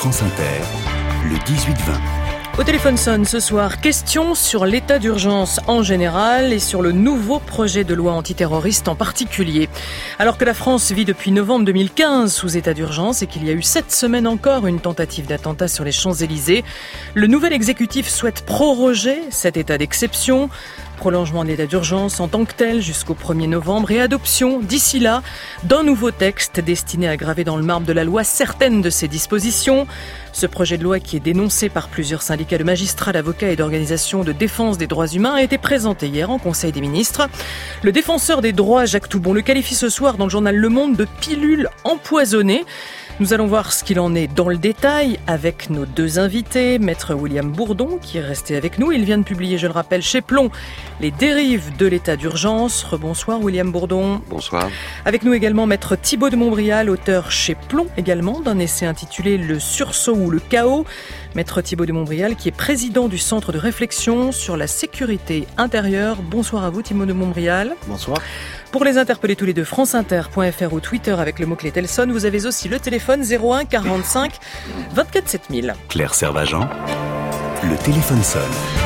France Inter, le 18-20. Au téléphone sonne ce soir, question sur l'état d'urgence en général et sur le nouveau projet de loi antiterroriste en particulier. Alors que la France vit depuis novembre 2015 sous état d'urgence et qu'il y a eu cette semaine encore une tentative d'attentat sur les Champs-Élysées, le nouvel exécutif souhaite proroger cet état d'exception. Prolongement de l'état d'urgence en tant que tel jusqu'au 1er novembre et adoption, d'ici là, d'un nouveau texte destiné à graver dans le marbre de la loi certaines de ses dispositions. Ce projet de loi qui est dénoncé par plusieurs syndicats de magistrats, d'avocats et d'organisations de défense des droits humains a été présenté hier en Conseil des ministres. Le défenseur des droits, Jacques Toubon, le qualifie ce soir dans le journal Le Monde de pilule empoisonnée. Nous allons voir ce qu'il en est dans le détail avec nos deux invités. Maître William Bourdon, qui est resté avec nous. Il vient de publier, je le rappelle, chez Plomb, Les dérives de l'état d'urgence. Rebonsoir William Bourdon. Bonsoir. Avec nous également Maître Thibaut de Montbrial, auteur chez Plomb également d'un essai intitulé Le sursaut ou le chaos. Maître Thibaut de Montbrial, qui est président du Centre de réflexion sur la sécurité intérieure. Bonsoir à vous Thibaut de Montbrial. Bonsoir. Pour les interpeller tous les deux, franceinter.fr ou Twitter avec le mot-clé Telson. Vous avez aussi le téléphone 01 45 24 7000. Claire Servagent, le téléphone sonne.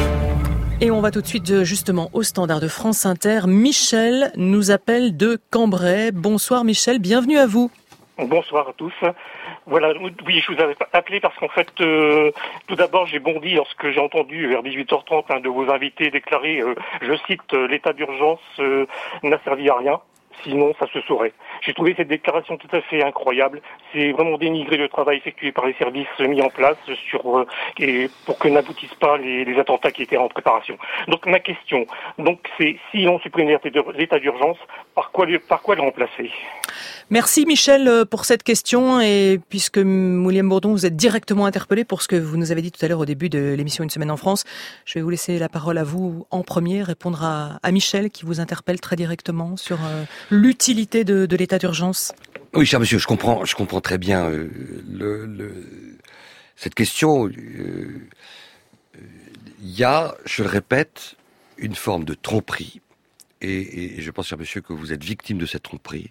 Et on va tout de suite justement au standard de France Inter. Michel nous appelle de Cambrai. Bonsoir Michel, bienvenue à vous. Bonsoir à tous. Voilà, oui, je vous avais appelé parce qu'en fait, tout d'abord, j'ai bondi lorsque j'ai entendu vers 18h30 un de vos invités déclarer, je cite, l'état d'urgence n'a servi à rien. Sinon, ça se saurait. J'ai trouvé cette déclaration tout à fait incroyable. C'est vraiment dénigrer le travail effectué par les services mis en place et pour que n'aboutissent pas les attentats qui étaient en préparation. Donc ma question, c'est si on supprime l'état d'urgence, par quoi le remplacer ? Merci Michel pour cette question et puisque William Bourdon vous êtes directement interpellé pour ce que vous nous avez dit tout à l'heure au début de l'émission Une semaine en France, je vais vous laisser la parole à vous en premier, répondre à Michel qui vous interpelle très directement sur l'utilité de l'état d'urgence. Oui, cher monsieur, je comprends très bien cette question. Il y a, je le répète, une forme de tromperie et je pense, cher monsieur, que vous êtes victime de cette tromperie.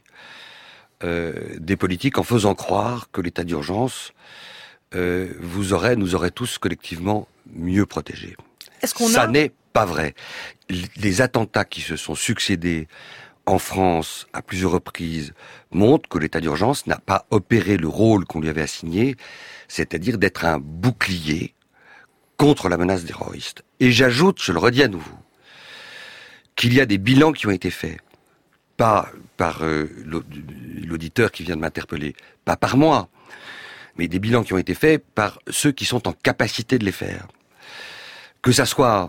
Des politiques en faisant croire que l'état d'urgence nous aurait tous collectivement mieux protégés. Ça n'est pas vrai. Les attentats qui se sont succédés en France à plusieurs reprises montrent que l'état d'urgence n'a pas opéré le rôle qu'on lui avait assigné, c'est-à-dire d'être un bouclier contre la menace terroriste. Et j'ajoute, je le redis à nouveau, qu'il y a des bilans qui ont été faits, pas par l'auditeur qui vient de m'interpeller, pas par moi, mais des bilans qui ont été faits par ceux qui sont en capacité de les faire. Que ça soit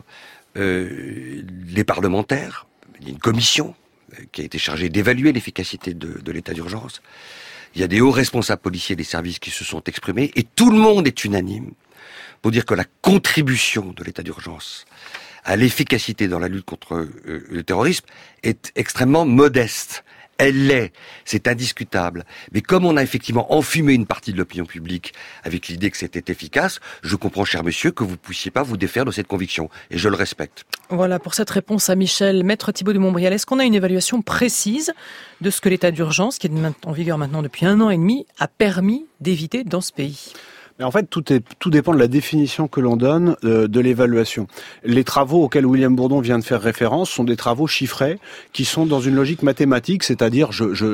les parlementaires, il y a une commission qui a été chargée d'évaluer l'efficacité de l'état d'urgence. Il y a des hauts responsables policiers des services qui se sont exprimés, et tout le monde est unanime pour dire que la contribution de l'état d'urgence à l'efficacité dans la lutte contre le terrorisme est extrêmement modeste. Elle l'est, c'est indiscutable. Mais comme on a effectivement enfumé une partie de l'opinion publique avec l'idée que c'était efficace, je comprends, cher monsieur, que vous ne puissiez pas vous défaire de cette conviction. Et je le respecte. Voilà pour cette réponse à Michel. Maître Thibaut de Montbrial, est-ce qu'on a une évaluation précise de ce que l'état d'urgence, qui est en vigueur maintenant depuis 1 an et demi, a permis d'éviter dans ce pays ? Mais en fait, tout dépend de la définition que l'on donne de l'évaluation. Les travaux auxquels William Bourdon vient de faire référence sont des travaux chiffrés qui sont dans une logique mathématique, c'est-à-dire,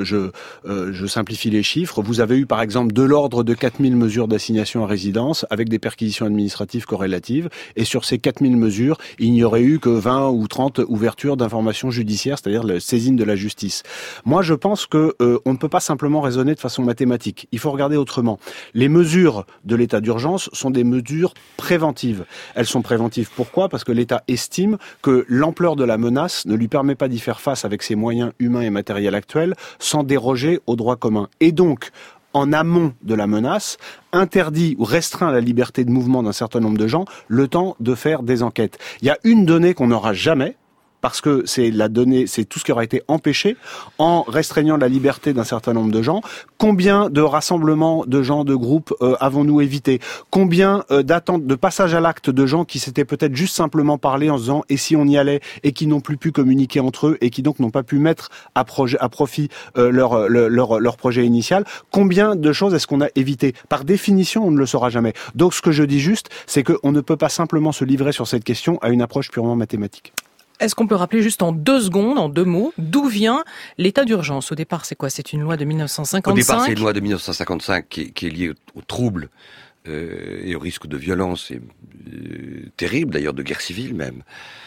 je simplifie les chiffres. Vous avez eu, par exemple, de l'ordre de 4000 mesures d'assignation à résidence avec des perquisitions administratives corrélatives. Et sur ces 4000 mesures, il n'y aurait eu que 20 ou 30 ouvertures d'informations judiciaires, c'est-à-dire la saisine de la justice. Moi, je pense que on ne peut pas simplement raisonner de façon mathématique. Il faut regarder autrement. Les mesures de l'état d'urgence sont des mesures préventives. Elles sont préventives pourquoi ? Parce que l'État estime que l'ampleur de la menace ne lui permet pas d'y faire face avec ses moyens humains et matériels actuels sans déroger au droit commun. Et donc, en amont de la menace, interdit ou restreint la liberté de mouvement d'un certain nombre de gens le temps de faire des enquêtes. Il y a une donnée qu'on n'aura jamais, parce que c'est tout ce qui aura été empêché en restreignant la liberté d'un certain nombre de gens. Combien de rassemblements de gens, de groupes avons-nous évité? Combien d'attentes, de passage à l'acte de gens qui s'étaient peut-être juste simplement parlé en se disant et si on y allait, et qui n'ont plus pu communiquer entre eux et qui donc n'ont pas pu mettre à profit leur projet initial? Combien de choses est-ce qu'on a évité? Par définition, on ne le saura jamais. Donc ce que je dis juste, c'est qu'on ne peut pas simplement se livrer sur cette question à une approche purement mathématique. Est-ce qu'on peut rappeler juste en 2 secondes, en 2 mots, d'où vient l'état d'urgence? Au départ, c'est quoi? C'est une loi de 1955? Au départ, c'est une loi de 1955 qui est liée aux troubles et au risque de violence terrible, d'ailleurs de guerre civile même,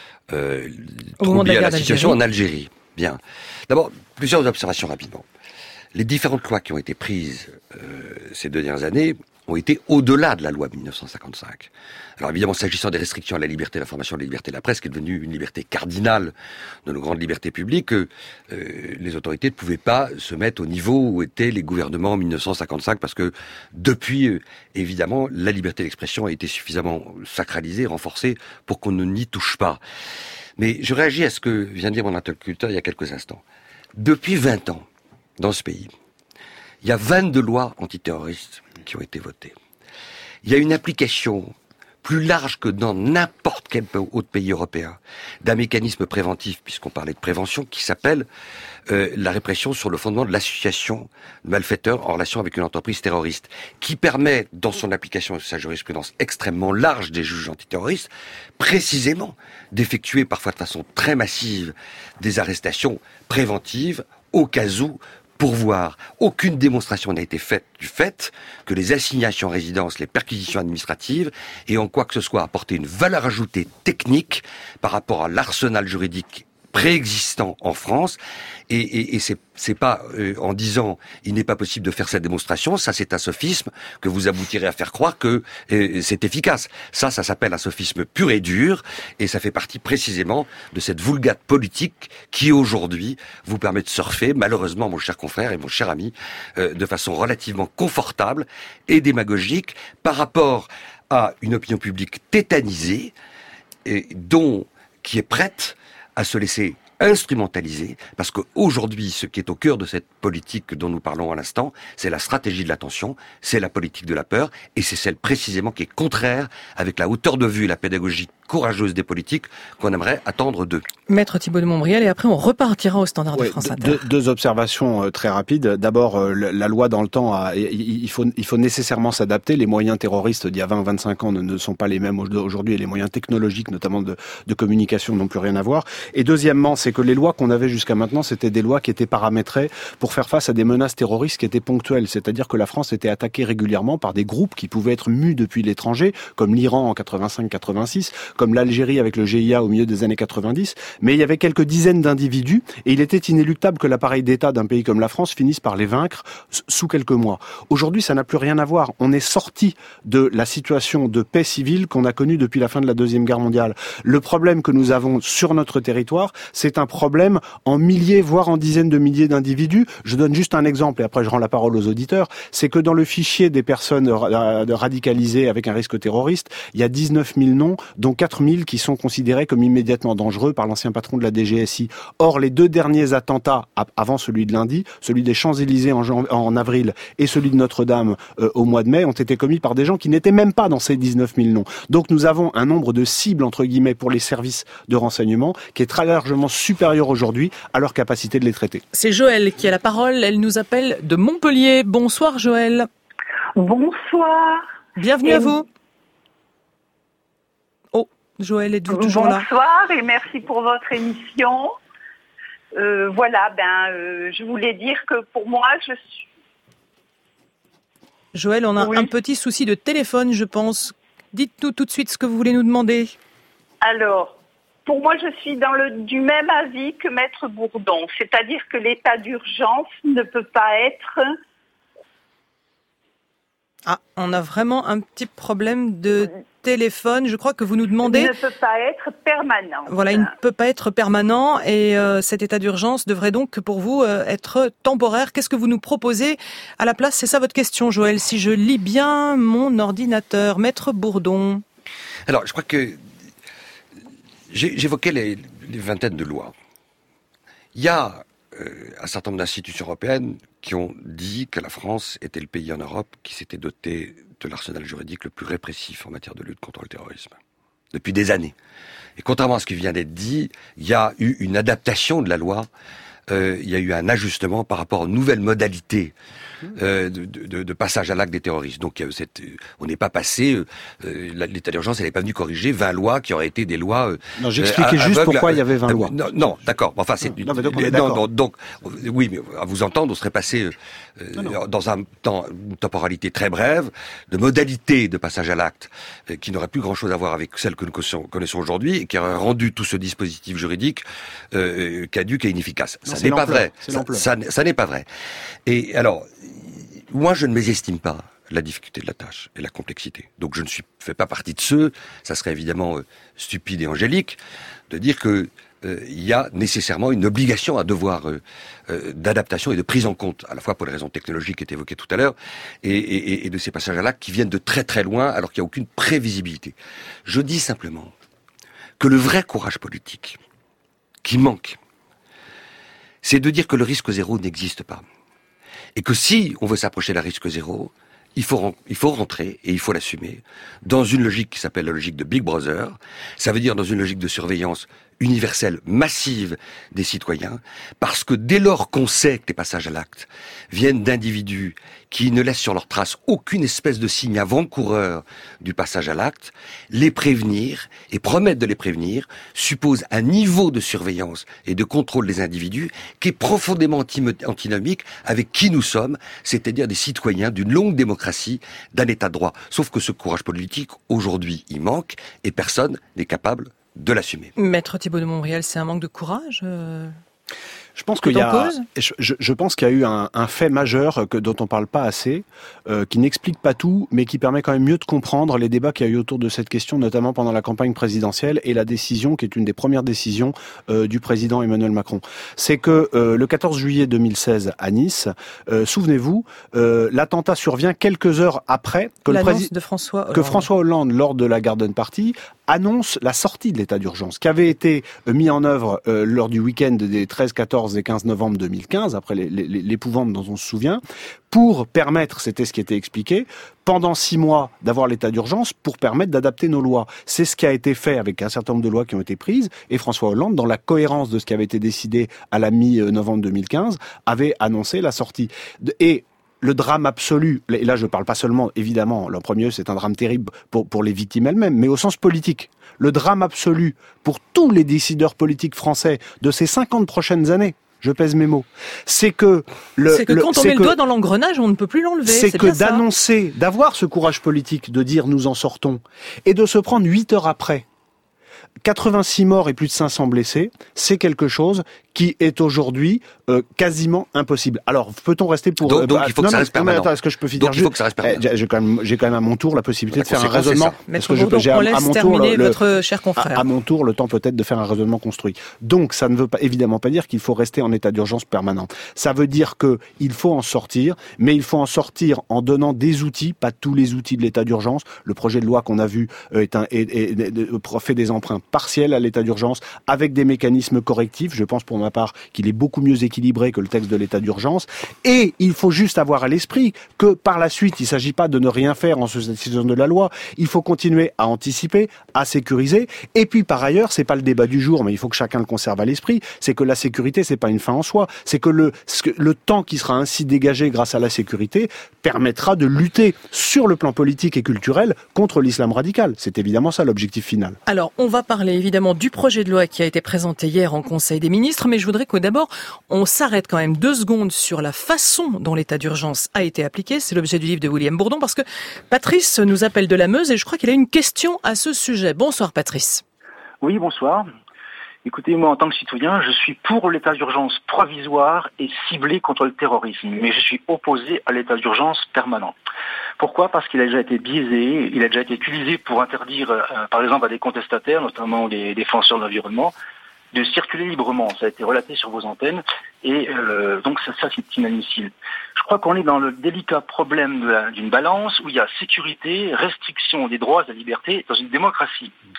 lié à la situation en Algérie. Bien. D'abord, plusieurs observations rapidement. Les différentes lois qui ont été prises ces 2 dernières années ont été au-delà de la loi de 1955. Alors évidemment, s'agissant des restrictions à la liberté de l'information et la liberté de la presse, qui est devenue une liberté cardinale de nos grandes libertés publiques, les autorités ne pouvaient pas se mettre au niveau où étaient les gouvernements en 1955, parce que depuis, évidemment, la liberté d'expression a été suffisamment sacralisée, renforcée, pour qu'on ne n'y touche pas. Mais je réagis à ce que vient de dire mon interlocuteur il y a quelques instants. Depuis 20 ans, dans ce pays, il y a 22 lois antiterroristes qui ont été votées. Il y a une application plus large que dans n'importe quel autre pays européen d'un mécanisme préventif, puisqu'on parlait de prévention, qui s'appelle la répression sur le fondement de l'association de malfaiteurs en relation avec une entreprise terroriste, qui permet, dans son application de sa jurisprudence extrêmement large des juges antiterroristes, précisément d'effectuer parfois de façon très massive des arrestations préventives au cas où, pour voir. Aucune démonstration n'a été faite du fait que les assignations en résidence, les perquisitions administratives, aient en quoi que ce soit apporté une valeur ajoutée technique par rapport à l'arsenal juridique préexistant en France, et c'est pas en disant il n'est pas possible de faire cette démonstration, ça c'est un sophisme que vous aboutirez à faire croire que c'est efficace. Ça s'appelle un sophisme pur et dur, et ça fait partie précisément de cette vulgate politique qui aujourd'hui vous permet de surfer, malheureusement mon cher confrère et mon cher ami, de façon relativement confortable et démagogique par rapport à une opinion publique tétanisée, qui est prête à se laisser instrumentaliser, parce qu'aujourd'hui, ce qui est au cœur de cette politique dont nous parlons à l'instant, c'est la stratégie de l'attention, c'est la politique de la peur, et c'est celle précisément qui est contraire avec la hauteur de vue et la pédagogie courageuse des politiques qu'on aimerait attendre d'eux. Maître Thibault de Montbrial, et après on repartira au standard de France Inter. Deux observations très rapides. D'abord, la loi dans le temps, il faut nécessairement s'adapter. Les moyens terroristes d'il y a 20 ou 25 ans ne sont pas les mêmes aujourd'hui, et les moyens technologiques, notamment de communication, n'ont plus rien à voir. Et deuxièmement, c'est que les lois qu'on avait jusqu'à maintenant, c'était des lois qui étaient paramétrées pour faire face à des menaces terroristes qui étaient ponctuelles. C'est-à-dire que la France était attaquée régulièrement par des groupes qui pouvaient être mus depuis l'étranger, comme l'Iran en 85-86, comme l'Algérie avec le GIA au milieu des années 90, mais il y avait quelques dizaines d'individus, et il était inéluctable que l'appareil d'État d'un pays comme la France finisse par les vaincre sous quelques mois. Aujourd'hui, ça n'a plus rien à voir. On est sorti de la situation de paix civile qu'on a connue depuis la fin de la Deuxième Guerre mondiale. Le problème que nous avons sur notre territoire, c'est un problème en milliers, voire en dizaines de milliers d'individus. Je donne juste un exemple, et après je rends la parole aux auditeurs. C'est que dans le fichier des personnes radicalisées avec un risque terroriste, il y a 19 000 noms, dont 4 000 qui sont considérés comme immédiatement dangereux par l'ancien patron de la DGSI. Or, les 2 derniers attentats, avant celui de lundi, celui des Champs-Élysées en avril et celui de Notre-Dame au mois de mai, ont été commis par des gens qui n'étaient même pas dans ces 19 000 noms. Donc nous avons un nombre de cibles, entre guillemets, pour les services de renseignement qui est très largement supérieur aujourd'hui à leur capacité de les traiter. C'est Joëlle qui a la parole, elle nous appelle de Montpellier. Bonsoir Joëlle. Bonsoir. Bienvenue à vous. Joëlle, êtes-vous toujours là? Bonsoir et merci pour votre émission. Je voulais dire que pour moi, je suis... Joëlle, on a un petit souci de téléphone, je pense. Dites-nous tout de suite ce que vous voulez nous demander. Alors, pour moi, je suis du même avis que Maître Bourdon. C'est-à-dire que l'état d'urgence ne peut pas être... Ah, on a vraiment un petit problème de téléphone. Je crois que vous nous demandez... Il ne peut pas être permanent. Voilà, il ne peut pas être permanent et cet état d'urgence devrait donc pour vous être temporaire. Qu'est-ce que vous nous proposez à la place? C'est ça votre question, Joëlle, si je lis bien mon ordinateur. Maître Bourdon. Alors, je crois que j'évoquais les vingtaines de lois. Il y a un certain nombre d'institutions européennes qui ont dit que la France était le pays en Europe qui s'était doté de l'arsenal juridique le plus répressif en matière de lutte contre le terrorisme. Depuis des années. Et contrairement à ce qui vient d'être dit, il y a eu une adaptation de la loi, il y a eu un ajustement par rapport aux nouvelles modalités de passage à l'acte des terroristes. Donc on n'est pas passé, l'état d'urgence elle n'est pas venu corriger 20 lois qui auraient été des lois... non, j'expliquais juste pourquoi il y avait 20 lois. Non, d'accord. Enfin, c'est... Non, mais donc on est d'accord. Donc, oui, mais à vous entendre, on serait passé dans une temporalité très brève, de modalités de passage à l'acte qui n'auraient plus grand-chose à voir avec celles que nous connaissons aujourd'hui et qui auraient rendu tout ce dispositif juridique caduc et inefficace. Non, ça n'est pas vrai. Ça n'est pas vrai. Et alors, moi, je ne mésestime pas la difficulté de la tâche et la complexité. Donc, je ne fais pas partie de ceux, ça serait évidemment stupide et angélique, de dire que il y a nécessairement une obligation, un devoir d'adaptation et de prise en compte, à la fois pour les raisons technologiques qui étaient évoquées tout à l'heure, et de ces passages à l'acte qui viennent de très très loin, alors qu'il n'y a aucune prévisibilité. Je dis simplement que le vrai courage politique qui manque, c'est de dire que le risque zéro n'existe pas. Et que si on veut s'approcher d'un risque zéro, il faut rentrer, et il faut l'assumer, dans une logique qui s'appelle la logique de Big Brother. Ça veut dire dans une logique de surveillance universelle, massive des citoyens, parce que dès lors qu'on sait que les passages à l'acte viennent d'individus qui ne laissent sur leurs traces aucune espèce de signe avant-coureur du passage à l'acte, les prévenir et promettre de les prévenir suppose un niveau de surveillance et de contrôle des individus qui est profondément antinomique avec qui nous sommes, c'est-à-dire des citoyens d'une longue démocratie, d'un état de droit. Sauf que ce courage politique, aujourd'hui, il manque et personne n'est capable de l'assumer. Maître Thibault de Montbrial, c'est un manque de courage Je pense qu'il y a, je pense qu'il y a eu un fait majeur dont on parle pas assez, qui n'explique pas tout, mais qui permet quand même mieux de comprendre les débats qu'il y a eu autour de cette question, notamment pendant la campagne présidentielle et la décision qui est une des premières décisions du président Emmanuel Macron. C'est que le 14 juillet 2016 à Nice, souvenez-vous, l'attentat survient quelques heures après que François Hollande, lors de la Garden Party, annonce la sortie de l'état d'urgence, qui avait été mis en œuvre lors du week-end des 13, 14 et 15 novembre 2015, après l'épouvante dont on se souvient, pour permettre, c'était ce qui était expliqué, pendant 6 mois d'avoir l'état d'urgence pour permettre d'adapter nos lois. C'est ce qui a été fait avec un certain nombre de lois qui ont été prises, et François Hollande, dans la cohérence de ce qui avait été décidé à la mi-novembre 2015, avait annoncé la sortie. Et le drame absolu, et là je parle pas seulement, évidemment, le premier c'est un drame terrible pour les victimes elles-mêmes, mais au sens politique. Le drame absolu pour tous les décideurs politiques français de ces 50 prochaines années, je pèse mes mots, c'est que quand on met le doigt dans l'engrenage, on ne peut plus l'enlever. C'est que d'annoncer, d'avoir ce courage politique, de dire nous en sortons, et de se prendre 8 heures après 86 morts et plus de 500 blessés, c'est quelque chose qui est aujourd'hui quasiment impossible. Alors, peut-on rester pour... Donc il faut que ça reste permanent. Est-ce que je peux finir? Donc il faut que ça reste permanent. J'ai quand même à mon tour la possibilité de faire un raisonnement. Maître Bourdon, on laisse terminer votre cher confrère. À mon tour, le temps peut-être de faire un raisonnement construit. Donc, ça ne veut pas, évidemment pas dire qu'il faut rester en état d'urgence permanent. Ça veut dire que il faut en sortir, mais il faut en sortir en donnant des outils, pas tous les outils de l'état d'urgence. Le projet de loi qu'on a vu fait des emprunts partiels à l'état d'urgence avec des mécanismes correctifs. Je pense pour ma part qu'il est beaucoup mieux équilibré que le texte de l'état d'urgence. Et il faut juste avoir à l'esprit que par la suite, il ne s'agit pas de ne rien faire en cette saison de la loi. Il faut continuer à anticiper, à sécuriser. Et puis par ailleurs, c'est pas le débat du jour, mais il faut que chacun le conserve à l'esprit. C'est que la sécurité, c'est pas une fin en soi. C'est que le temps qui sera ainsi dégagé grâce à la sécurité permettra de lutter sur le plan politique et culturel contre l'islam radical. C'est évidemment ça l'objectif final. Alors, on va parler évidemment du projet de loi qui a été présenté hier en Conseil des ministres, mais je voudrais que d'abord, on s'arrête quand même 2 secondes sur la façon dont l'état d'urgence a été appliqué. C'est l'objet du livre de William Bourdon, parce que Patrice nous appelle de la Meuse et je crois qu'il a une question à ce sujet. Bonsoir Patrice. Oui, bonsoir. Écoutez, moi en tant que citoyen, je suis pour l'état d'urgence provisoire et ciblé contre le terrorisme, mais je suis opposé à l'état d'urgence permanent. Pourquoi ? Parce qu'il a déjà été biaisé, il a déjà été utilisé pour interdire, par exemple, à des contestataires, notamment des défenseurs de l'environnement, de circuler librement. Ça a été relaté sur vos antennes, et donc ça c'est inadmissible. Je crois qu'on est dans le délicat problème d'une balance où il y a sécurité, restriction des droits et des libertés dans une démocratie.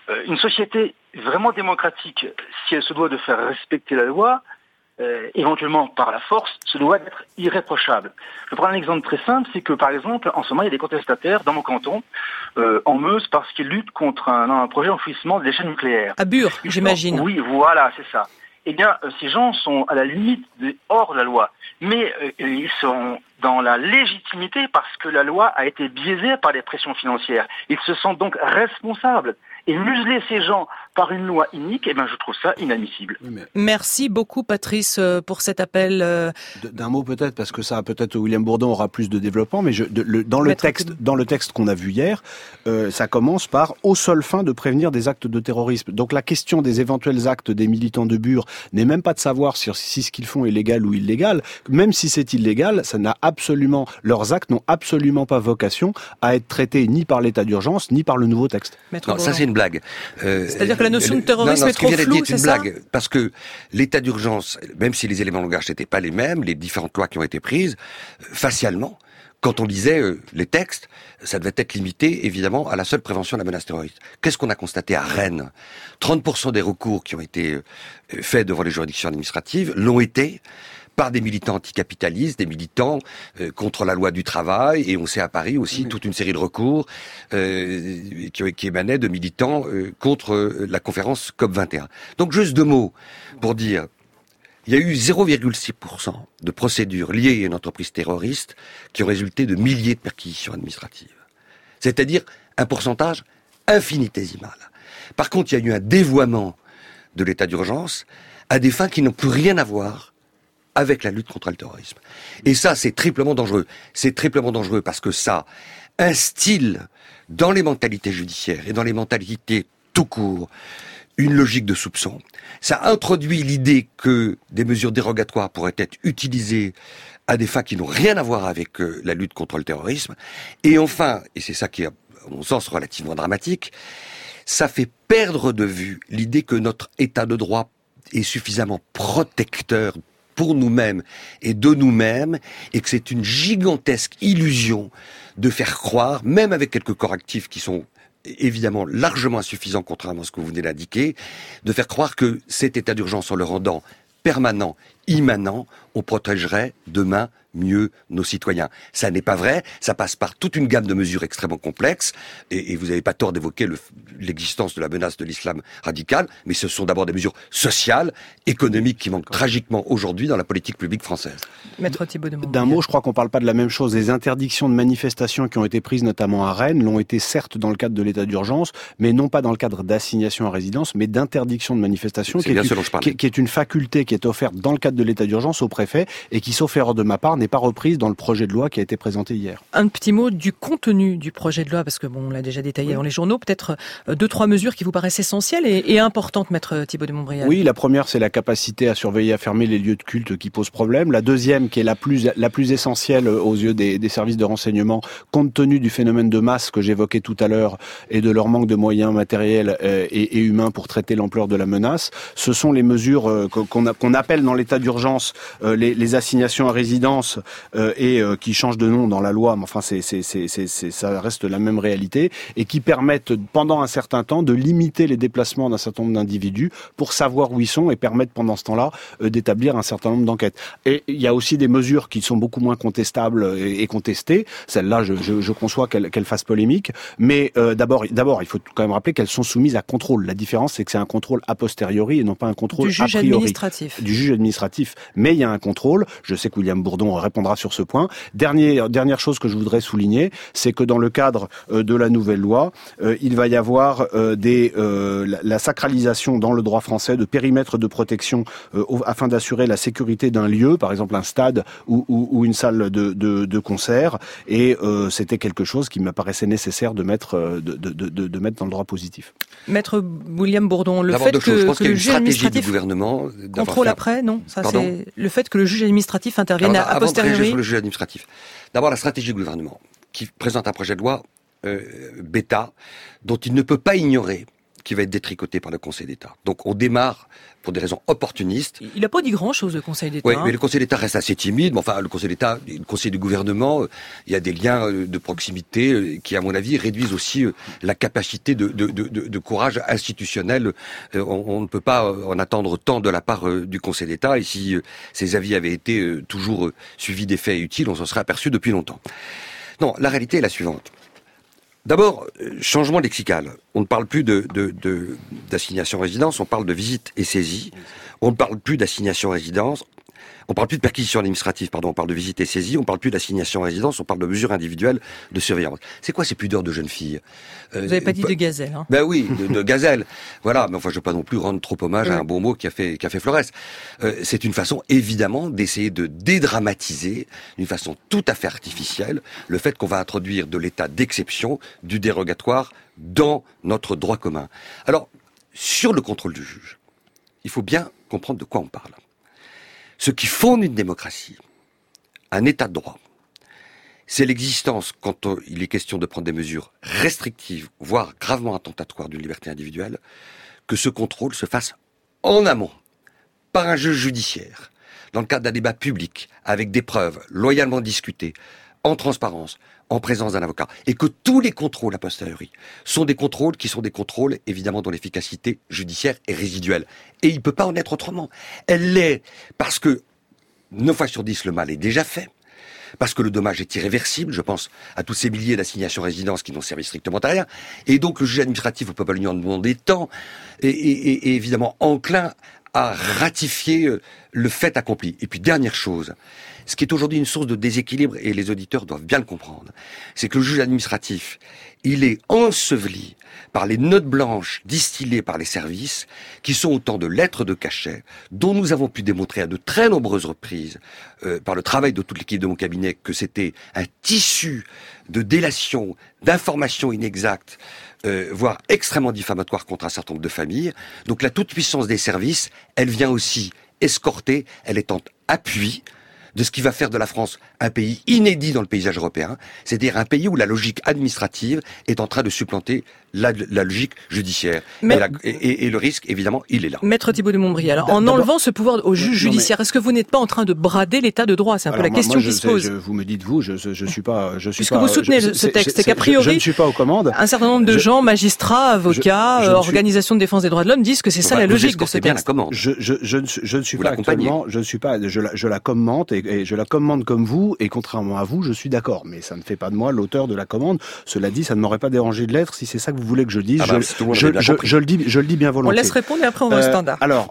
Une société vraiment démocratique, si elle se doit de faire respecter la loi, éventuellement par la force, se doit être irréprochable. Je prends un exemple très simple, c'est que par exemple, en ce moment, il y a des contestataires dans mon canton, en Meuse, parce qu'ils luttent contre un projet d'enfouissement de déchets nucléaires. À Bure, j'imagine. Oui, voilà, c'est ça. Eh bien, ces gens sont à la limite hors de la loi, mais ils sont dans la légitimité parce que la loi a été biaisée par les pressions financières. Ils se sentent donc responsables. Et museler ces gens par une loi inique, je trouve ça inadmissible. Oui, Merci beaucoup, Patrice, pour cet appel. D'un mot peut-être, parce que ça, peut-être William Bourdon aura plus de développement, mais dans le texte qu'on a vu hier, ça commence par « aux seules fins de prévenir des actes de terrorisme ». Donc la question des éventuels actes des militants de Bure n'est même pas de savoir si ce qu'ils font est légal ou illégal. Même si c'est illégal, leurs actes n'ont absolument pas vocation à être traités ni par l'état d'urgence, ni par le nouveau texte. Non, ça c'est une blague. C'est-à-dire que la notion de terrorisme est trop floue, c'est ça ? C'est une blague, parce que l'état d'urgence, même si les éléments de langage n'étaient pas les mêmes, les différentes lois qui ont été prises, facialement, quand on lisait les textes, ça devait être limité, évidemment, à la seule prévention de la menace terroriste. Qu'est-ce qu'on a constaté à Rennes ? 30% des recours qui ont été faits devant les juridictions administratives l'ont été par des militants anticapitalistes, des militants contre la loi du travail, et on sait à Paris aussi toute une série de recours qui émanaient de militants contre la conférence COP21. Donc juste 2 mots pour dire, il y a eu 0,6% de procédures liées à une entreprise terroriste qui ont résulté de milliers de perquisitions administratives. C'est-à-dire un pourcentage infinitésimal. Par contre, il y a eu un dévoiement de l'état d'urgence à des fins qui n'ont plus rien à voir avec la lutte contre le terrorisme. Et ça, c'est triplement dangereux. C'est triplement dangereux parce que ça instille dans les mentalités judiciaires et dans les mentalités tout court une logique de soupçon. Ça introduit l'idée que des mesures dérogatoires pourraient être utilisées à des fins qui n'ont rien à voir avec la lutte contre le terrorisme. Et enfin, et c'est ça qui est, à mon sens, relativement dramatique, ça fait perdre de vue l'idée que notre état de droit est suffisamment protecteur pour nous-mêmes et de nous-mêmes, et que c'est une gigantesque illusion de faire croire, même avec quelques correctifs qui sont évidemment largement insuffisants, contrairement à ce que vous venez d'indiquer, de faire croire que cet état d'urgence, en le rendant permanent, immanent, on protégerait demain mieux nos citoyens. Ça n'est pas vrai, ça passe par toute une gamme de mesures extrêmement complexes, et vous n'avez pas tort d'évoquer l'existence de la menace de l'islam radical, mais ce sont d'abord des mesures sociales, économiques, qui manquent tragiquement aujourd'hui dans la politique publique française. Maître Thibault de Montbrial. D'un mot, je crois qu'on ne parle pas de la même chose. Les interdictions de manifestations qui ont été prises notamment à Rennes l'ont été certes dans le cadre de l'état d'urgence, mais non pas dans le cadre d'assignation à résidence, mais d'interdiction de manifestation, qui est une faculté qui est offerte dans le cadre de l'état d'urgence au préfet, et qui, sauf erreur de ma part, n'est pas reprise dans le projet de loi qui a été présenté hier. Un petit mot du contenu du projet de loi, parce que on l'a déjà détaillé dans les journaux, peut-être 2-3 mesures qui vous paraissent essentielles et importantes, Maître Thibault de Montbrial. Oui, la première, c'est la capacité à surveiller, à fermer les lieux de culte qui posent problème. La deuxième, qui est la plus essentielle aux yeux des services de renseignement, compte tenu du phénomène de masse que j'évoquais tout à l'heure et de leur manque de moyens matériels et humains pour traiter l'ampleur de la menace, ce sont les mesures qu'on appelle dans l'état d'urgence les assignations à résidence et qui changent de nom dans la loi, mais enfin ça reste la même réalité, et qui permettent pendant un certain temps de limiter les déplacements d'un certain nombre d'individus pour savoir où ils sont et permettre pendant ce temps-là d'établir un certain nombre d'enquêtes. Et il y a aussi des mesures qui sont beaucoup moins contestables et contestées. Celles-là, je conçois qu'elles fassent polémique, mais d'abord, il faut quand même rappeler qu'elles sont soumises à contrôle. La différence, c'est que c'est un contrôle a posteriori et non pas un contrôle a priori. Du juge administratif. Mais il y a un contrôle. Je sais que William Bourdon répondra sur ce point. Dernière chose que je voudrais souligner, c'est que dans le cadre de la nouvelle loi, il va y avoir la sacralisation dans le droit français de périmètres de protection afin d'assurer la sécurité d'un lieu, par exemple un stade ou une salle de concert. Et c'était quelque chose qui me paraissait nécessaire de mettre dans le droit positif. Maître William Bourdon, le fait que le juge administratif gouvernement contrôle après, non, ça c'est le fait que le juge administratif intervienne a posteriori. Sur le juge administratif. D'abord, la stratégie du gouvernement, qui présente un projet de loi bêta, dont il ne peut pas ignorer qui va être détricoté par le Conseil d'État. Donc on démarre pour des raisons opportunistes. Il n'a pas dit grand-chose, le Conseil d'État. Oui, mais le Conseil d'État reste assez timide. Mais enfin, le Conseil d'État, le Conseil du gouvernement, il y a des liens de proximité qui, à mon avis, réduisent aussi la capacité de courage institutionnel. On ne peut pas en attendre tant de la part du Conseil d'État. Et si ces avis avaient été toujours suivis d'effets utiles, on s'en serait aperçu depuis longtemps. Non, la réalité est la suivante. D'abord, changement lexical. On ne parle plus d'assignation résidence, on parle de visite et saisie. On ne parle plus d'assignation résidence. On parle plus de perquisition administrative, on parle de visite et saisie, on parle plus d'assignation résidence, on parle de mesures individuelles de surveillance. C'est quoi ces pudeurs de jeunes filles? Vous n'avez pas dit de gazelle, hein? Ben oui, de gazelle. Voilà, mais enfin je ne veux pas non plus rendre trop hommage à un bon mot qui a fait Flores. C'est une façon évidemment d'essayer de dédramatiser, d'une façon tout à fait artificielle, le fait qu'on va introduire de l'état d'exception, du dérogatoire dans notre droit commun. Alors, sur le contrôle du juge, il faut bien comprendre de quoi on parle. Ce qui fonde une démocratie, un état de droit, c'est l'existence, quand il est question de prendre des mesures restrictives, voire gravement attentatoires d'une liberté individuelle, que ce contrôle se fasse en amont, par un juge judiciaire, dans le cadre d'un débat public, avec des preuves loyalement discutées, en transparence, en présence d'un avocat, et que tous les contrôles a posteriori sont des contrôles qui sont des contrôles, évidemment, dont l'efficacité judiciaire est résiduelle. Et il ne peut pas en être autrement. Elle l'est parce que 9 fois sur 10, le mal est déjà fait, parce que le dommage est irréversible, je pense à tous ces milliers d'assignations résidence qui n'ont servi strictement à rien, et donc le juge administratif ne peut pas lui en demander tant, et évidemment enclin à ratifier le fait accompli. Et puis dernière chose, ce qui est aujourd'hui une source de déséquilibre, et les auditeurs doivent bien le comprendre, c'est que le juge administratif, il est enseveli par les notes blanches distillées par les services, qui sont autant de lettres de cachet, dont nous avons pu démontrer à de très nombreuses reprises, par le travail de toute l'équipe de mon cabinet, que c'était un tissu de délation, d'informations inexactes, voire extrêmement diffamatoires contre un certain nombre de familles. Donc la toute-puissance des services, elle vient aussi escorter, elle est en appui de ce qui va faire de la France un pays inédit dans le paysage européen, c'est-à-dire un pays où la logique administrative est en train de supplanter la logique judiciaire. Et le risque, évidemment, il est là. Maître Thibault de Montbrial, alors en enlevant ce pouvoir au juge judiciaire, est-ce que vous n'êtes pas en train de brader l'état de droit? C'est un peu la question qui se pose. Vous me dites vous, je suis pas. Puisque vous soutenez ce texte, c'est qu'a priori, je ne suis pas aux commandes. Un certain nombre de gens, magistrats, avocats, organisations de défense des droits de l'homme, disent que c'est ça la logique de ce texte. Je ne suis pas actuellement. Je ne suis pas. Je la commente et je la commande comme vous. Et contrairement à vous, je suis d'accord. Mais ça ne fait pas de moi l'auteur de la commande. Cela dit, ça ne m'aurait pas dérangé de l'être si c'est ça que vous voulez que je dise. Je le dis bien volontiers. On laisse répondre et après on va au standard. Alors,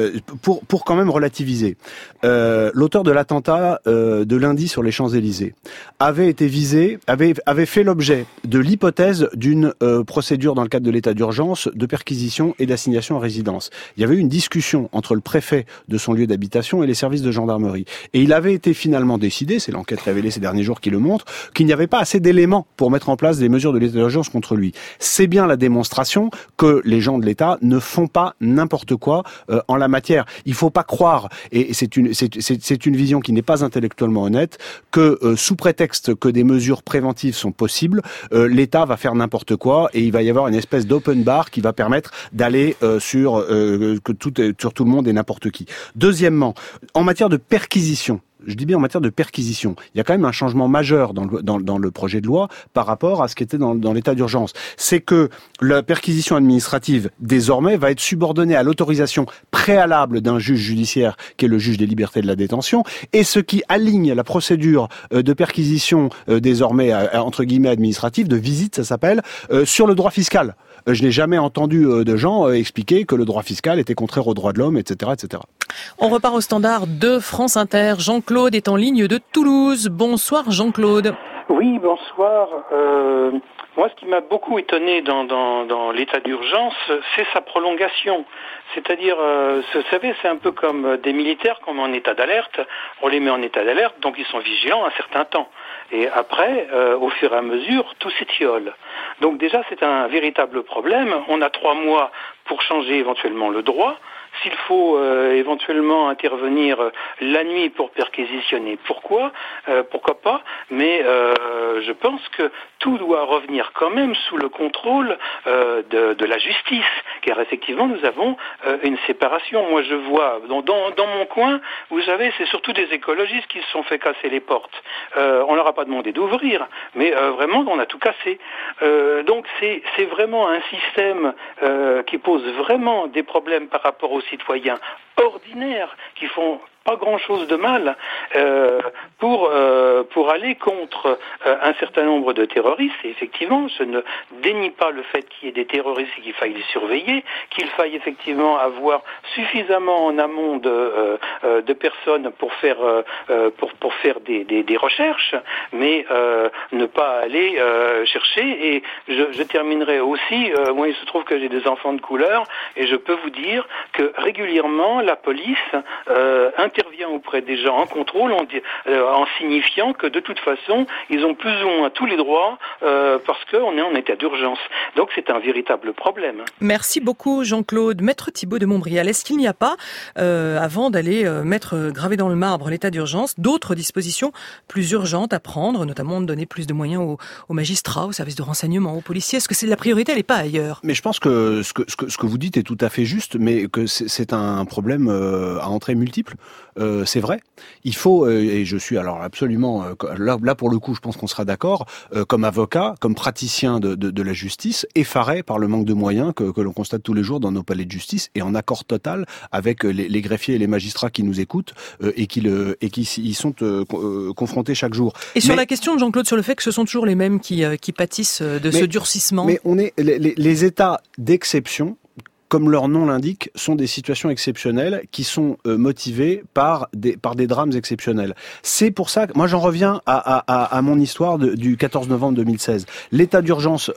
pour quand même relativiser, l'auteur de l'attentat de lundi sur les Champs-Élysées avait été visé, avait fait l'objet de l'hypothèse d'une procédure dans le cadre de l'état d'urgence de perquisition et d'assignation à résidence. Il y avait eu une discussion entre le préfet de son lieu d'habitation et les services de gendarmerie. Et il avait été finalement décidé, c'est l'enquête révélée ces derniers jours qui le montre, qu'il n'y avait pas assez d'éléments pour mettre en place des mesures de l'état d'urgence contre lui. C'est bien la démonstration que les gens de l'État ne font pas n'importe quoi en la matière. Il faut pas croire, et c'est une vision qui n'est pas intellectuellement honnête, que sous prétexte que des mesures préventives sont possibles, l'État va faire n'importe quoi et il va y avoir une espèce d'open bar qui va permettre d'aller sur tout le monde et n'importe qui. Deuxièmement, en matière de perquisition, je dis bien en matière de perquisition, il y a quand même un changement majeur dans le projet de loi par rapport à ce qui était dans l'état d'urgence. C'est que la perquisition administrative, désormais, va être subordonnée à l'autorisation préalable d'un juge judiciaire, qui est le juge des libertés de la détention, et ce qui aligne la procédure de perquisition, désormais, entre guillemets, administrative, de visite, ça s'appelle, sur le droit fiscal. Je n'ai jamais entendu de gens expliquer que le droit fiscal était contraire aux droits de l'homme, etc., etc. On repart au standard de France Inter. Jean-Claude est en ligne de Toulouse. Bonsoir Jean-Claude. Oui, bonsoir. Moi, ce qui m'a beaucoup étonné dans l'état d'urgence, c'est sa prolongation. C'est-à-dire, vous savez, c'est un peu comme des militaires qu'on met en état d'alerte. On les met en état d'alerte, donc ils sont vigilants un certain temps. Et après, au fur et à mesure, tout s'étiole. Donc déjà, c'est un véritable problème. On a 3 mois pour changer éventuellement le droit. s'il faut éventuellement intervenir la nuit pour perquisitionner, pourquoi pas, mais je pense que tout doit revenir quand même sous le contrôle de la justice, car effectivement nous avons une séparation. Moi je vois dans mon coin, vous savez, c'est surtout des écologistes qui se sont fait casser les portes. On leur a pas demandé d'ouvrir, mais vraiment on a tout cassé. Donc c'est vraiment un système qui pose vraiment des problèmes par rapport aux citoyens ordinaires qui font pas grand-chose de mal pour aller contre un certain nombre de terroristes. Et effectivement, je ne dénie pas le fait qu'il y ait des terroristes et qu'il faille les surveiller, qu'il faille effectivement avoir suffisamment en amont de personnes pour faire des recherches, mais ne pas aller chercher. Et je terminerai aussi. Moi, il se trouve que j'ai des enfants de couleur et je peux vous dire que régulièrement la police intervient auprès des gens en contrôle en signifiant que de toute façon ils ont plus ou moins tous les droits parce qu'on est en état d'urgence. Donc c'est un véritable problème. Merci beaucoup Jean-Claude. Maître Thibault de Montbrial, est-ce qu'il n'y a pas, avant d'aller mettre gravé dans le marbre l'état d'urgence, d'autres dispositions plus urgentes à prendre, notamment de donner plus de moyens aux magistrats, aux services de renseignement, aux policiers? Est-ce que c'est la priorité, elle n'est pas ailleurs? Mais je pense que ce que vous dites est tout à fait juste, mais que c'est un problème à entrée multiple. C'est vrai. Il faut, et je suis alors absolument, là pour le coup, je pense qu'on sera d'accord, comme avocat, comme praticien de la justice, effaré par le manque de moyens que l'on constate tous les jours dans nos palais de justice, et en accord total avec les greffiers et les magistrats qui nous écoutent et qui y sont confrontés chaque jour. Et sur la question de Jean-Claude, sur le fait que ce sont toujours les mêmes qui pâtissent de ce durcissement. Mais on est les états d'exception, comme leur nom l'indique, sont des situations exceptionnelles qui sont motivées par des drames exceptionnels. C'est pour ça que moi j'en reviens à mon histoire du 14 novembre 2016. L'état d'urgence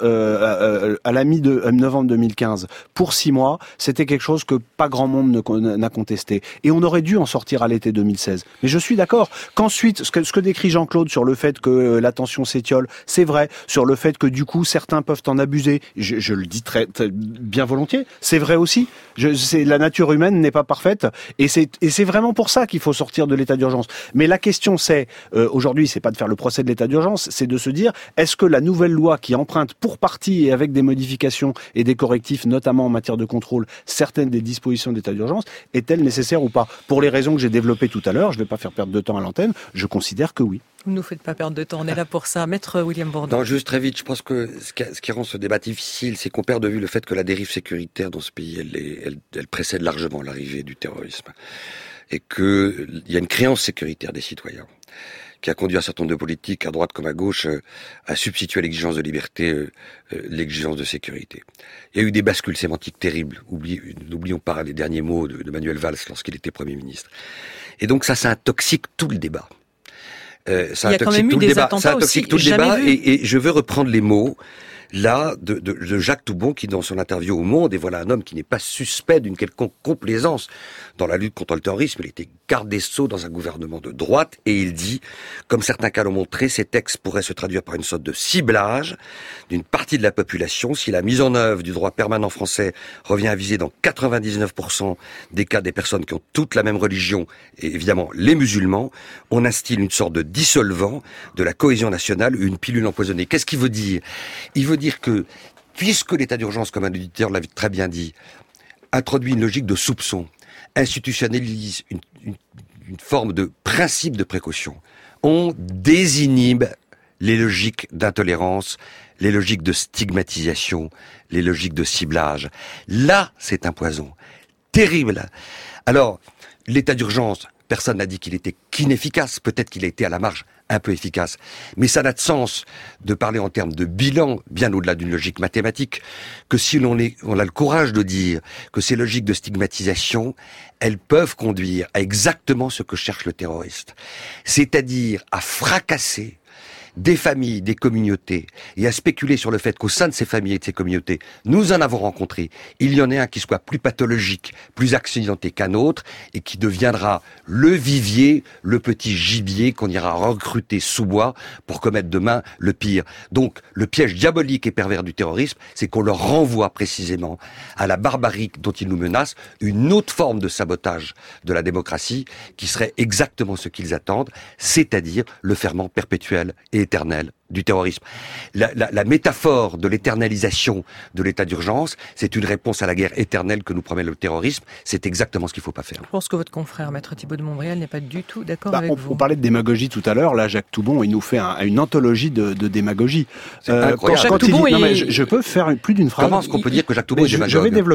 à la mi-novembre 2015 pour 6 mois, c'était quelque chose que pas grand monde n'a contesté. Et on aurait dû en sortir à l'été 2016. Mais je suis d'accord qu'ensuite, ce que décrit Jean-Claude sur le fait que la tension s'étiole, c'est vrai. Sur le fait que du coup certains peuvent en abuser, je le dis très bien volontiers. C'est vrai aussi. La nature humaine n'est pas parfaite, et c'est vraiment pour ça qu'il faut sortir de l'état d'urgence. Mais la question, c'est aujourd'hui, c'est pas de faire le procès de l'état d'urgence, c'est de se dire est-ce que la nouvelle loi qui emprunte pour partie et avec des modifications et des correctifs, notamment en matière de contrôle, certaines des dispositions d'état d'urgence, est-elle nécessaire ou pas? Pour les raisons que j'ai développées tout à l'heure, je ne vais pas faire perdre de temps à l'antenne. Je considère que oui. Vous ne nous faites pas perdre de temps, on est là pour ça. Maître William Bourdon. Non, juste très vite, je pense que ce qui rend ce débat difficile, c'est qu'on perd de vue le fait que la dérive sécuritaire dans ce pays, elle précède largement l'arrivée du terrorisme. Et qu'il y a une créance sécuritaire des citoyens qui a conduit un certain nombre de politiques, à droite comme à gauche, à substituer à l'exigence de liberté l'exigence de sécurité. Il y a eu des bascules sémantiques terribles. N'oublions pas les derniers mots de Manuel Valls lorsqu'il était Premier ministre. Et donc ça intoxique tout le débat. Ça intoxique tout le débat. Ça intoxique tout le débat, et je veux reprendre les mots là de Jacques Toubon qui, dans son interview au Monde, et voilà un homme qui n'est pas suspect d'une quelconque complaisance dans la lutte contre le terrorisme. Il était garde des Sceaux dans un gouvernement de droite, et il dit, comme certains cas l'ont montré, ces textes pourraient se traduire par une sorte de ciblage d'une partie de la population si la mise en œuvre du droit permanent français revient à viser dans 99% des cas des personnes qui ont toutes la même religion, et évidemment les musulmans. On instille une sorte de dissolvant de la cohésion nationale, une pilule empoisonnée. Qu'est-ce qu'il veut dire? Il veut dire que, puisque l'état d'urgence, comme un auditeur l'a très bien dit, introduit une logique de soupçon, institutionnalise une forme de principe de précaution, on désinhibe les logiques d'intolérance, les logiques de stigmatisation, les logiques de ciblage. Là, c'est un poison terrible. Alors, l'état d'urgence, personne n'a dit qu'il était qu'inefficace, peut-être qu'il a été à la marge un peu efficace. Mais ça n'a de sens de parler en termes de bilan, bien au-delà d'une logique mathématique, que si on a le courage de dire que ces logiques de stigmatisation, elles peuvent conduire à exactement ce que cherche le terroriste. C'est-à-dire à fracasser des familles, des communautés, et à spéculer sur le fait qu'au sein de ces familles et de ces communautés, nous en avons rencontré, il y en ait un qui soit plus pathologique, plus accidenté qu'un autre, et qui deviendra le vivier, le petit gibier qu'on ira recruter sous bois pour commettre demain le pire. Donc, le piège diabolique et pervers du terrorisme, c'est qu'on leur renvoie précisément à la barbarie dont ils nous menacent, une autre forme de sabotage de la démocratie, qui serait exactement ce qu'ils attendent, c'est-à-dire le ferment perpétuel et éternel du terrorisme. La métaphore de l'éternalisation de l'état d'urgence, c'est une réponse à la guerre éternelle que nous promet le terrorisme. C'est exactement ce qu'il ne faut pas faire. Je pense que votre confrère, Maître Thibault de Montbrial, n'est pas du tout d'accord avec vous. On parlait de démagogie tout à l'heure. Là, Jacques Toubon, il nous fait une anthologie de démagogie. C'est incroyable. Jacques Toubon je peux faire plus d'une phrase. Comment est-ce qu'on peut dire que Jacques Toubon est démagogue ?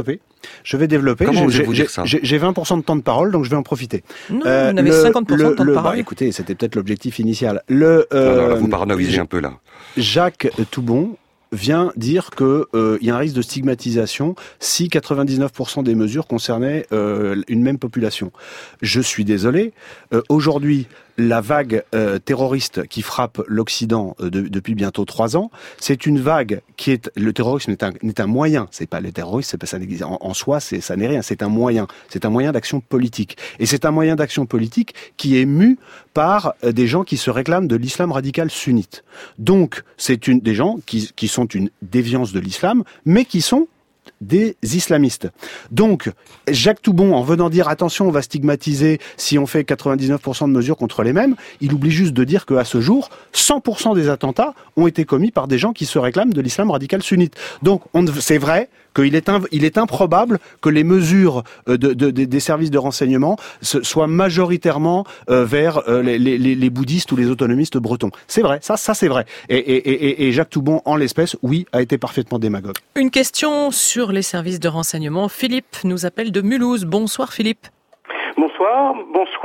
Je vais développer. Comment vous dire ça ? J'ai 20% de temps de parole, donc je vais en profiter. Non, vous n'avez 50% de temps de parole. Écoutez, c'était peut-être l'objectif initial. Vous paranoïsez un peu là. Jacques Toubon vient dire que il y a un risque de stigmatisation si 99% des mesures concernaient une même population. Je suis désolé. Aujourd'hui, la vague terroriste qui frappe l'Occident depuis bientôt 3 ans, c'est une vague qui est... Le terrorisme n'est un moyen. C'est pas le terrorisme, c'est pas ça en soi, ça n'est rien. C'est un moyen. C'est un moyen d'action politique. Et c'est un moyen d'action politique qui est mu par des gens qui se réclament de l'islam radical sunnite. Donc, c'est des gens qui sont une déviance de l'islam, mais qui sont des islamistes. Donc, Jacques Toubon, en venant dire attention, on va stigmatiser si on fait 99% de mesures contre les mêmes, il oublie juste de dire qu'à ce jour, 100% des attentats ont été commis par des gens qui se réclament de l'islam radical sunnite. Donc, c'est vrai qu'il est improbable que les mesures des services de renseignement soient majoritairement vers les bouddhistes ou les autonomistes bretons. C'est vrai, ça c'est vrai. Et Jacques Toubon, en l'espèce, oui, a été parfaitement démagogue. Une question sur les services de renseignement. Philippe nous appelle de Mulhouse. Bonsoir Philippe. Bonsoir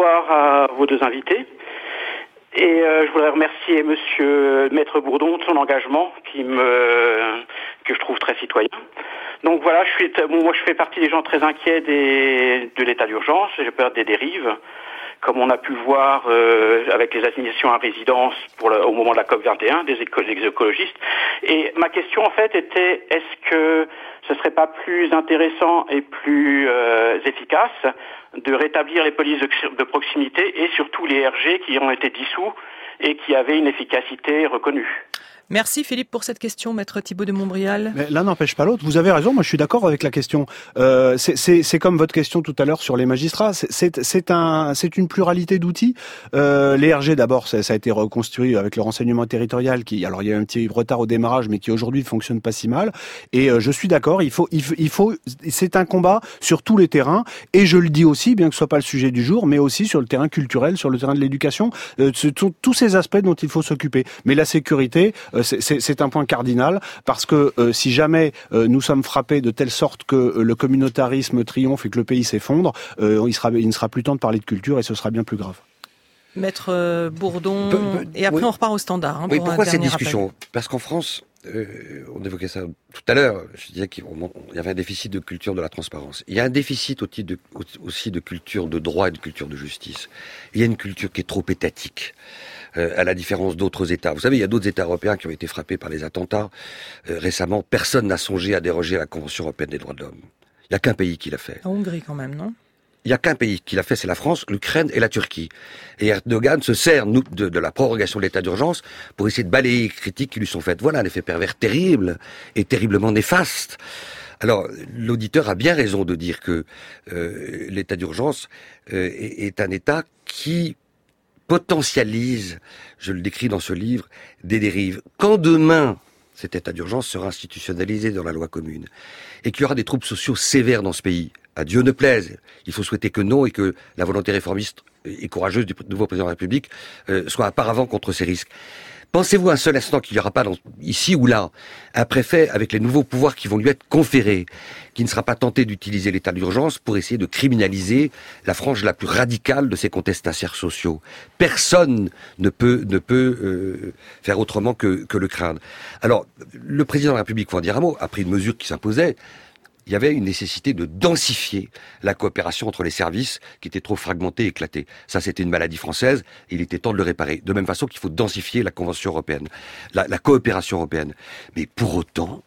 à vos deux invités. Et je voudrais remercier Maître Bourdon de son engagement que je trouve très citoyen. Donc voilà, moi je fais partie des gens très inquiets de l'état d'urgence. J'ai peur des dérives, comme on a pu le voir avec les assignations à résidence au moment de la COP21 des écologistes. Et ma question en fait était, est-ce que ce serait pas plus intéressant et plus efficace de rétablir les polices de proximité et surtout les RG qui ont été dissous et qui avaient une efficacité reconnue? Merci Philippe pour cette question, Maître Thibault de Montbrial. Mais l'un n'empêche pas l'autre. Vous avez raison, moi je suis d'accord avec la question. C'est comme votre question tout à l'heure sur les magistrats. C'est une pluralité d'outils. Les RG d'abord, ça a été reconstruit avec le renseignement territorial alors il y a eu un petit retard au démarrage, mais qui aujourd'hui fonctionne pas si mal. Et je suis d'accord, il faut, c'est un combat sur tous les terrains. Et je le dis aussi, bien que ce soit pas le sujet du jour, mais aussi sur le terrain culturel, sur le terrain de l'éducation. Ce sont tous ces aspects dont il faut s'occuper. Mais la sécurité, c'est un point cardinal, parce que si jamais nous sommes frappés de telle sorte que le communautarisme triomphe et que le pays s'effondre, il ne sera plus temps de parler de culture et ce sera bien plus grave. Maître Bourdon, et après on repart au standard. Oui, pourquoi cette discussion ? Parce qu'en France, on évoquait ça tout à l'heure, je disais qu'il y avait un déficit de culture de la transparence. Il y a un déficit aussi de culture de droit et de culture de justice. Il y a une culture qui est trop étatique. À la différence d'autres États. Vous savez, il y a d'autres États européens qui ont été frappés par les attentats. Récemment, personne n'a songé à déroger à la Convention européenne des droits de l'homme. Il n'y a qu'un pays qui l'a fait. En Hongrie quand même, non ? Il n'y a qu'un pays qui l'a fait, c'est la France, l'Ukraine et la Turquie. Et Erdogan se sert de la prorogation de l'état d'urgence pour essayer de balayer les critiques qui lui sont faites. Voilà un effet pervers terrible et terriblement néfaste. Alors, l'auditeur a bien raison de dire que l'état d'urgence est un état qui potentialise, je le décris dans ce livre, des dérives. Quand demain, cet état d'urgence sera institutionnalisé dans la loi commune, et qu'il y aura des troubles sociaux sévères dans ce pays, à Dieu ne plaise, il faut souhaiter que non, et que la volonté réformiste et courageuse du nouveau président de la République soit un paravent contre ces risques. Pensez-vous un seul instant qu'il n'y aura pas, ici ou là, un préfet avec les nouveaux pouvoirs qui vont lui être conférés, qui ne sera pas tenté d'utiliser l'état d'urgence pour essayer de criminaliser la frange la plus radicale de ces contestataires sociaux. Personne ne peut faire autrement que le craindre. Alors, le président de la République, faut en dire un mot, a pris une mesure qui s'imposait, il y avait une nécessité de densifier la coopération entre les services qui étaient trop fragmentés et éclatés. Ça, c'était une maladie française, et il était temps de le réparer. De même façon qu'il faut densifier la Convention européenne, la coopération européenne. Mais pour autant,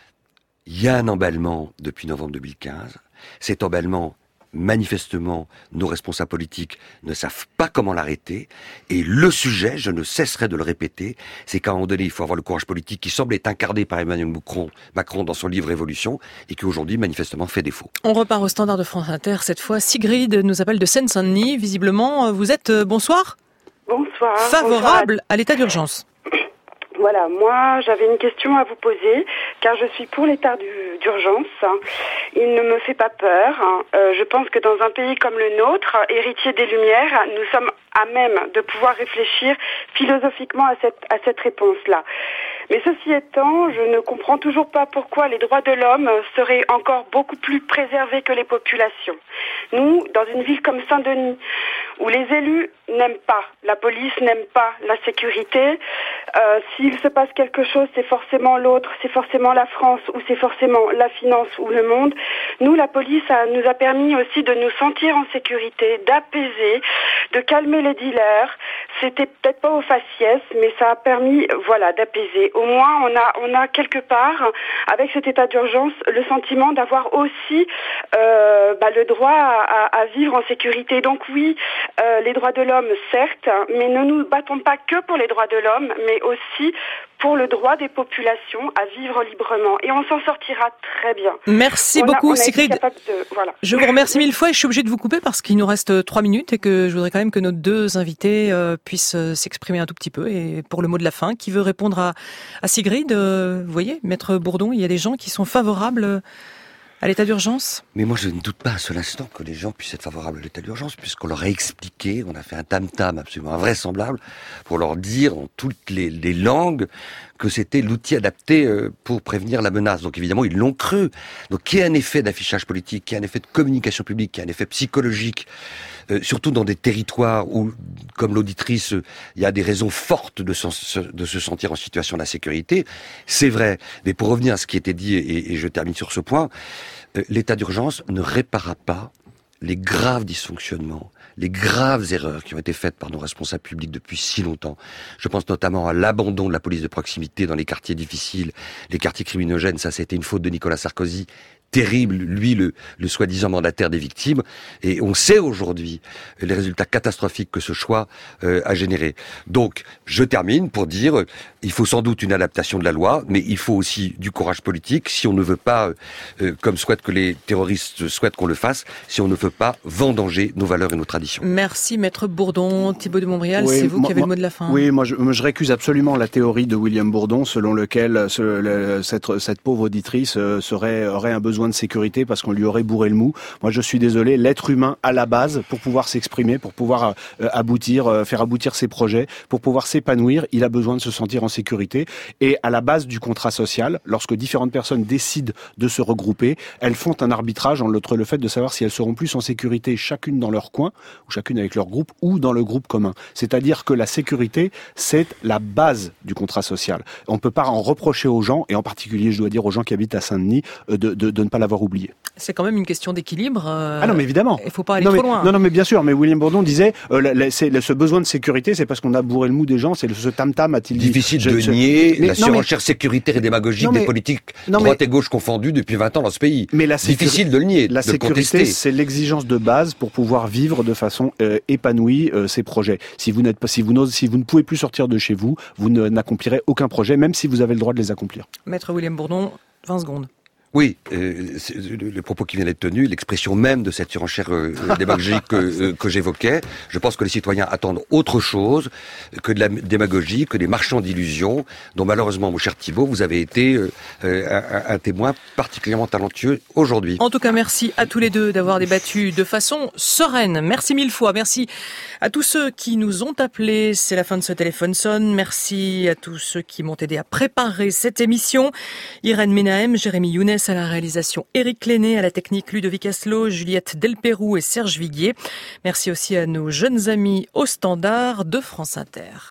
il y a un emballement depuis novembre 2015. Cet emballement, manifestement, nos responsables politiques ne savent pas comment l'arrêter. Et le sujet, je ne cesserai de le répéter, c'est qu'à un moment donné, il faut avoir le courage politique qui semble être incarné par Emmanuel Macron dans son livre Révolution et qui aujourd'hui, manifestement, fait défaut. On repart au standard de France Inter. Cette fois, Sigrid nous appelle de Seine-Saint-Denis. Visiblement, vous êtes, bonsoir. Bonsoir. Favorable à l'état d'urgence. Voilà, moi j'avais une question à vous poser, car je suis pour l'état d'urgence. Il ne me fait pas peur. Je pense que dans un pays comme le nôtre, héritier des Lumières, nous sommes à même de pouvoir réfléchir philosophiquement à cette réponse-là. Mais ceci étant, je ne comprends toujours pas pourquoi les droits de l'homme seraient encore beaucoup plus préservés que les populations. Nous, dans une ville comme Saint-Denis, où les élus n'aiment pas, la police n'aime pas la sécurité, s'il se passe quelque chose, c'est forcément l'autre, c'est forcément la France, ou c'est forcément la finance ou le monde. Nous, la police nous a permis aussi de nous sentir en sécurité, d'apaiser, de calmer les dealers. C'était peut-être pas au faciès, mais ça a permis, d'apaiser. Au moins, on a quelque part, avec cet état d'urgence, le sentiment d'avoir aussi le droit à vivre en sécurité. Donc oui, les droits de l'homme, certes, mais ne nous battons pas que pour les droits de l'homme, mais aussi pour le droit des populations à vivre librement. Et on s'en sortira très bien. Merci beaucoup, Sigrid. Je vous remercie mille fois et je suis obligée de vous couper parce qu'il nous reste 3 minutes et que je voudrais quand même que nos deux invités puissent s'exprimer un tout petit peu. Et pour le mot de la fin, qui veut répondre à Sigrid, vous voyez, Maître Bourdon, il y a des gens qui sont favorables à l'état d'urgence? Mais moi, je ne doute pas un seul instant que les gens puissent être favorables à l'état d'urgence, puisqu'on leur a expliqué, on a fait un tam-tam absolument invraisemblable pour leur dire dans toutes les langues que c'était l'outil adapté pour prévenir la menace. Donc évidemment, ils l'ont cru. Donc qu'il y ait un effet d'affichage politique, qu'il y ait un effet de communication publique, qu'il y ait un effet psychologique, surtout dans des territoires où, comme l'auditrice, il y a des raisons fortes de se sentir en situation d'insécurité, c'est vrai. Mais pour revenir à ce qui était dit, et je termine sur ce point, l'état d'urgence ne réparera pas les graves dysfonctionnements, les graves erreurs qui ont été faites par nos responsables publics depuis si longtemps. Je pense notamment à l'abandon de la police de proximité dans les quartiers difficiles, les quartiers criminogènes. Ça, c'était une faute de Nicolas Sarkozy. Terrible, lui, le soi-disant mandataire des victimes. Et on sait aujourd'hui les résultats catastrophiques que ce choix a généré. Donc, je termine pour dire, il faut sans doute une adaptation de la loi, mais il faut aussi du courage politique si on ne veut pas, comme souhaitent que les terroristes souhaitent qu'on le fasse, si on ne veut pas vendanger nos valeurs et nos traditions. Merci, Maître Bourdon. Thibaut de Montbrial, oui, c'est vous qui avez le mot de la fin. Oui, moi je récuse absolument la théorie de William Bourdon, selon lequel cette pauvre auditrice aurait un besoin de sécurité parce qu'on lui aurait bourré le mou. Moi, je suis désolé, l'être humain à la base, pour pouvoir s'exprimer, pour pouvoir faire aboutir ses projets, pour pouvoir s'épanouir, il a besoin de se sentir en sécurité. Et à la base du contrat social, lorsque différentes personnes décident de se regrouper, elles font un arbitrage entre le fait de savoir si elles seront plus en sécurité chacune dans leur coin, ou chacune avec leur groupe, ou dans le groupe commun. C'est-à-dire que la sécurité, c'est la base du contrat social. On ne peut pas en reprocher aux gens, et en particulier, je dois dire aux gens qui habitent à Saint-Denis, de ne pas l'avoir oublié. C'est quand même une question d'équilibre. Ah non, mais évidemment. Il faut pas aller trop loin. Non, mais bien sûr. Mais William Bourdon disait, ce besoin de sécurité, c'est parce qu'on a bourré le mou des gens. C'est ce tam-tam, a-t-il dit. Difficile de nier la surenchère sécuritaire et démagogique des politiques droite et gauche confondues depuis 20 ans dans ce pays. Mais difficile de le nier, la sécurité, c'est l'exigence de base pour pouvoir vivre de façon épanouie ses projets. Si vous ne pouvez plus sortir de chez vous, vous n'accomplirez aucun projet, même si vous avez le droit de les accomplir. Maître William Bourdon, 20 secondes. Oui, le propos qui vient d'être tenu, l'expression même de cette surenchère démagogique que j'évoquais, je pense que les citoyens attendent autre chose que de la démagogie, que des marchands d'illusions, dont malheureusement, mon cher Thibaut, vous avez été un témoin particulièrement talentueux aujourd'hui. En tout cas, merci à tous les deux d'avoir débattu de façon sereine. Merci mille fois. Merci à tous ceux qui nous ont appelés. C'est la fin de ce téléphone sonne. Merci à tous ceux qui m'ont aidé à préparer cette émission. Irène Menahem, Jérémy Younes à la réalisation, Éric Lenné à la technique, Ludovic Asselot, Juliette Delpérou et Serge Viguier. Merci aussi à nos jeunes amis au standard de France Inter.